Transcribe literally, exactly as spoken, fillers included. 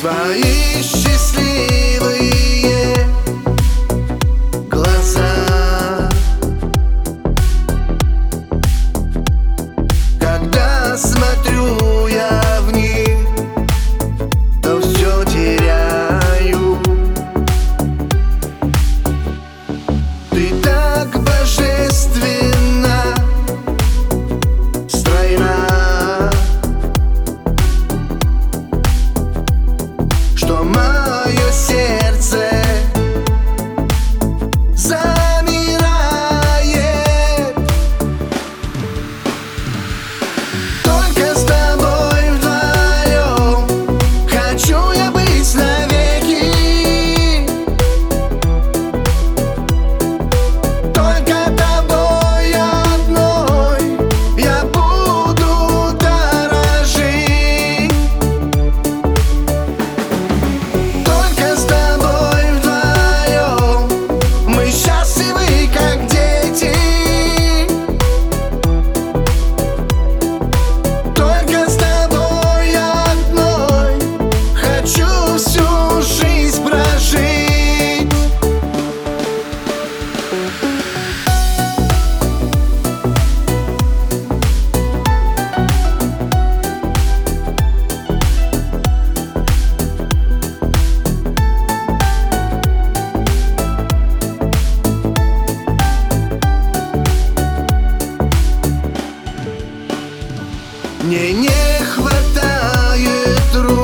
Твои счастливые глаза, когда смотрю я в них, то все теряю. Ты так божественно стройна, что мое сердце замирает. Только с тобой вдвоем хочу я быть навеки. Только тобой одной я буду дорожить. Только с тобой вдвоем мы счастливы, как дети. Только с тобой одной хочу всю жизнь прожить. Мне не хватает рук